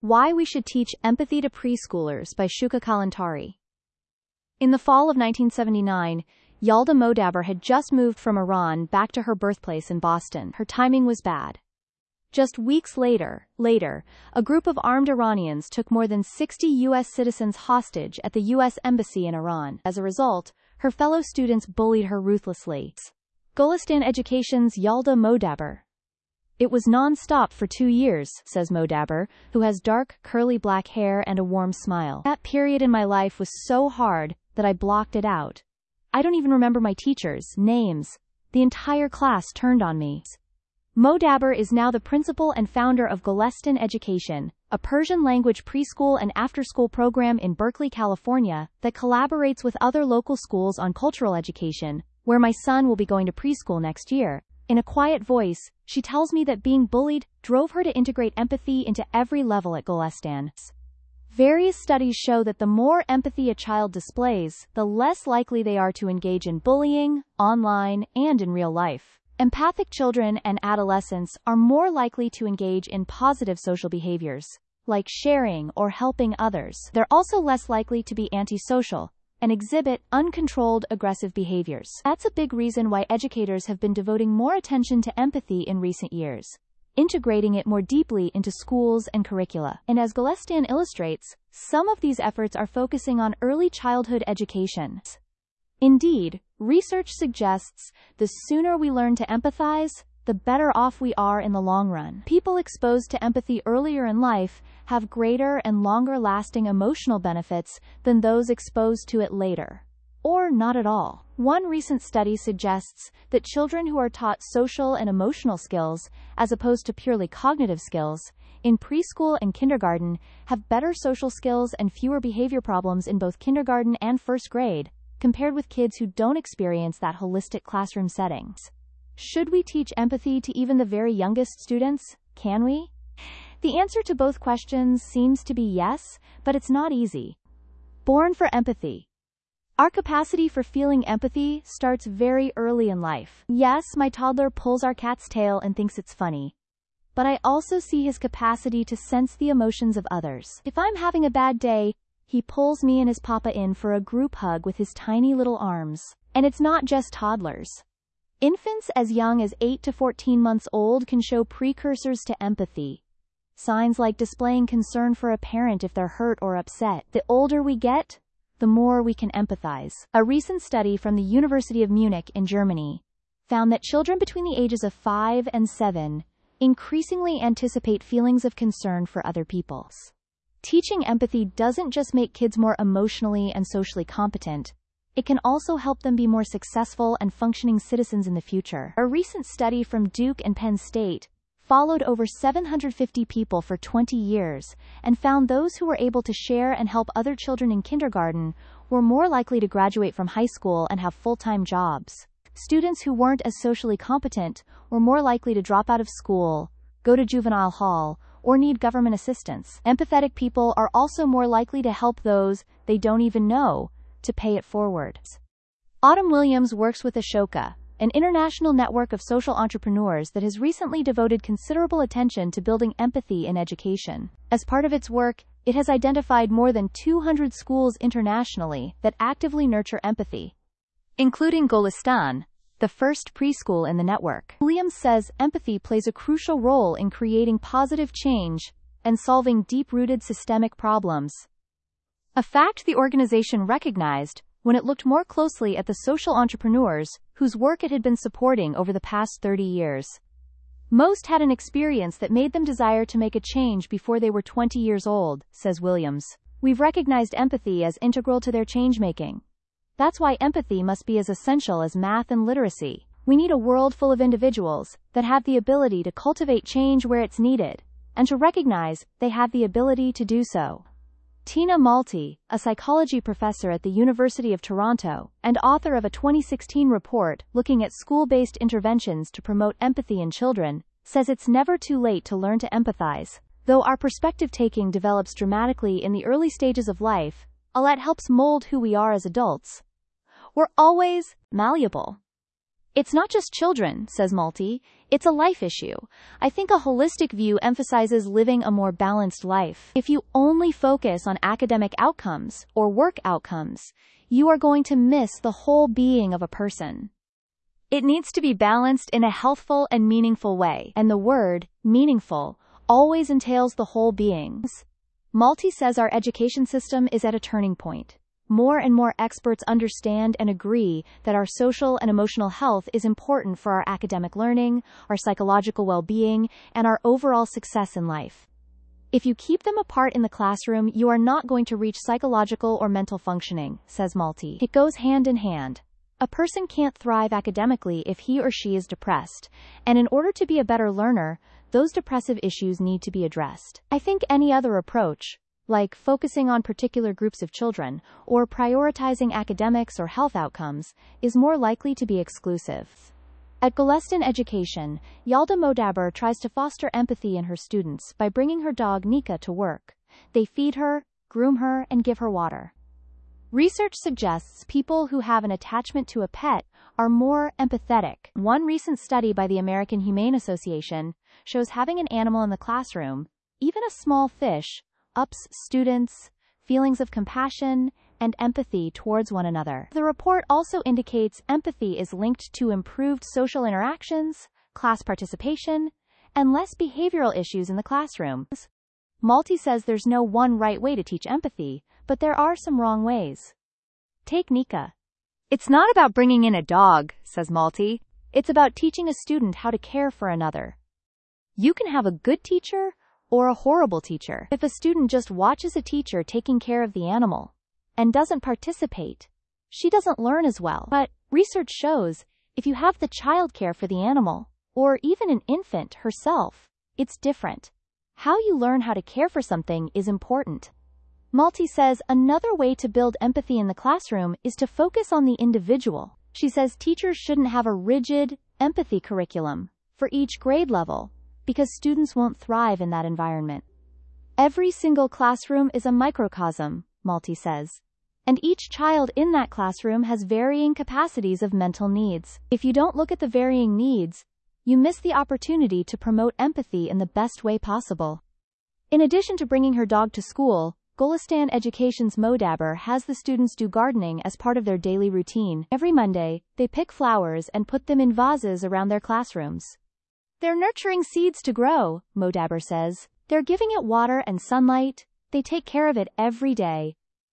Why we should teach empathy to preschoolers by Shuka Kalantari. In the fall of 1979, Yalda Modaber had just moved from Iran back to her birthplace in Boston. Her timing was bad. Just weeks later, a group of armed Iranians took more than 60 U.S. citizens hostage at the U.S. Embassy in Iran. As a result, her fellow students bullied her ruthlessly. Golistan Education's Yalda Modaber. It was non-stop for 2 years, says Modaber, who has dark, curly black hair and a warm smile. That period in my life was so hard that I blocked it out. I don't even remember my teachers' names. The entire class turned on me. Modaber is now the principal and founder of Golestan Education, a Persian-language preschool and after-school program in Berkeley, California, that collaborates with other local schools on cultural education, where my son will be going to preschool next year. In a quiet voice, she tells me that being bullied drove her to integrate empathy into every level at Golestan. Various studies show that the more empathy a child displays, the less likely they are to engage in bullying, online, and in real life. Empathic children and adolescents are more likely to engage in positive social behaviors, like sharing or helping others. They're also less likely to be antisocial and exhibit uncontrolled aggressive behaviors. That's a big reason why educators have been devoting more attention to empathy in recent years, integrating it more deeply into schools and curricula. And as Golestan illustrates, some of these efforts are focusing on early childhood education. Indeed, research suggests the sooner we learn to empathize, the better off we are in the long run. People exposed to empathy earlier in life have greater and longer-lasting emotional benefits than those exposed to it later, or not at all. One recent study suggests that children who are taught social and emotional skills, as opposed to purely cognitive skills, in preschool and kindergarten, have better social skills and fewer behavior problems in both kindergarten and first grade, compared with kids who don't experience that holistic classroom settings. Should we teach empathy to even the very youngest students? Can we? The answer to both questions seems to be yes, but it's not easy. Born for empathy. Our capacity for feeling empathy starts very early in life. Yes, my toddler pulls our cat's tail and thinks it's funny. But I also see his capacity to sense the emotions of others. If I'm having a bad day, he pulls me and his papa in for a group hug with his tiny little arms. And it's not just toddlers. Infants as young as 8 to 14 months old can show precursors to empathy. Signs like displaying concern for a parent if they're hurt or upset. The older we get, the more we can empathize. A recent study from the University of Munich in Germany found that children between the ages of 5 and 7 increasingly anticipate feelings of concern for other people. Teaching empathy doesn't just make kids more emotionally and socially competent, it can also help them be more successful and functioning citizens in the future. A recent study from Duke and Penn State followed over 750 people for 20 years and found those who were able to share and help other children in kindergarten were more likely to graduate from high school and have full-time jobs. Students who weren't as socially competent were more likely to drop out of school, go to juvenile hall, or need government assistance. Empathetic people are also more likely to help those they don't even know, to pay it forward. Autumn Williams works with Ashoka, an international network of social entrepreneurs that has recently devoted considerable attention to building empathy in education. As part of its work, it has identified more than 200 schools internationally that actively nurture empathy, including Golestan, the first preschool in the network. Williams says empathy plays a crucial role in creating positive change and solving deep-rooted systemic problems. A fact the organization recognized when it looked more closely at the social entrepreneurs whose work it had been supporting over the past 30 years. Most had an experience that made them desire to make a change before they were 20 years old, says Williams. We've recognized empathy as integral to their change-making. That's why empathy must be as essential as math and literacy. We need a world full of individuals that have the ability to cultivate change where it's needed, and to recognize they have the ability to do so. Tina Malti, a psychology professor at the University of Toronto, and author of a 2016 report looking at school-based interventions to promote empathy in children, says it's never too late to learn to empathize. Though our perspective-taking develops dramatically in the early stages of life, ALET helps mold who we are as adults. We're always malleable. It's not just children, says Malti. It's a life issue. I think a holistic view emphasizes living a more balanced life. If you only focus on academic outcomes or work outcomes, you are going to miss the whole being of a person. It needs to be balanced in a healthful and meaningful way, and the word, meaningful, always entails the whole being. Malti says our education system is at a turning point. More and more experts understand and agree that our social and emotional health is important for our academic learning, our psychological well-being, and our overall success in life. If you keep them apart in the classroom, you are not going to reach psychological or mental functioning, says Malti. It goes hand in hand. A person can't thrive academically if he or she is depressed, and in order to be a better learner, those depressive issues need to be addressed. I think any other approach, like focusing on particular groups of children, or prioritizing academics or health outcomes, is more likely to be exclusive. At Golestan Education, Yalda Modaber tries to foster empathy in her students by bringing her dog Nika to work. They feed her, groom her, and give her water. Research suggests people who have an attachment to a pet are more empathetic. One recent study by the American Humane Association shows having an animal in the classroom, even a small fish, ups students' feelings of compassion and empathy towards one another. The report also indicates empathy is linked to improved social interactions, class participation, and less behavioral issues in the classroom. Malti says there's no one right way to teach empathy, but there are some wrong ways. Take Nika. It's not about bringing in a dog, says Malti. It's about teaching a student how to care for another. You can have a good teacher or a horrible teacher. If a student just watches a teacher taking care of the animal and doesn't participate, she doesn't learn as well. But research shows if you have the child care for the animal, or even an infant herself, it's different. How you learn how to care for something is important. Malti says another way to build empathy in the classroom is to focus on the individual. She says teachers shouldn't have a rigid empathy curriculum for each grade level, because students won't thrive in that environment. Every single classroom is a microcosm, Malti says, and each child in that classroom has varying capacities of mental needs. If you don't look at the varying needs, you miss the opportunity to promote empathy in the best way possible. In addition to bringing her dog to school, Golestan Education's Modaber has the students do gardening as part of their daily routine. Every Monday, they pick flowers and put them in vases around their classrooms. They're nurturing seeds to grow, Modaber says. They're giving it water and sunlight. They take care of it every day.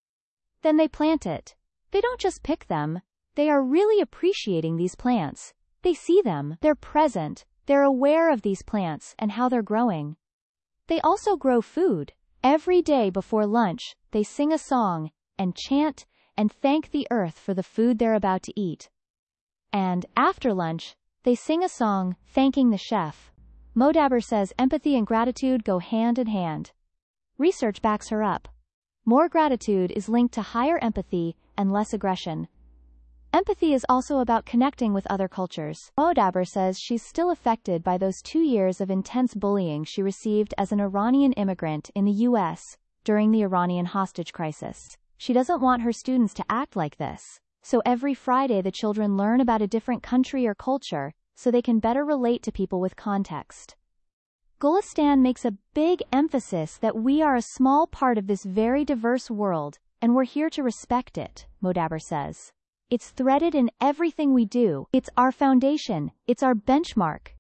Then they plant it. They don't just pick them. They are really appreciating these plants. They see them. They're present. They're aware of these plants and how they're growing. They also grow food. Every day before lunch, they sing a song and chant and thank the earth for the food they're about to eat. And, after lunch, they sing a song thanking the chef. Modaber says empathy and gratitude go hand in hand. Research backs her up. More gratitude is linked to higher empathy and less aggression. Empathy is also about connecting with other cultures. Modaber says she's still affected by those 2 years of intense bullying she received as an Iranian immigrant in the U.S. during the Iranian hostage crisis. She doesn't want her students to act like this, so every Friday the children learn about a different country or culture so they can better relate to people with context. Golestan makes a big emphasis that we are a small part of this very diverse world, and we're here to respect it, Modaber says. It's threaded in everything we do. It's our foundation. It's our benchmark.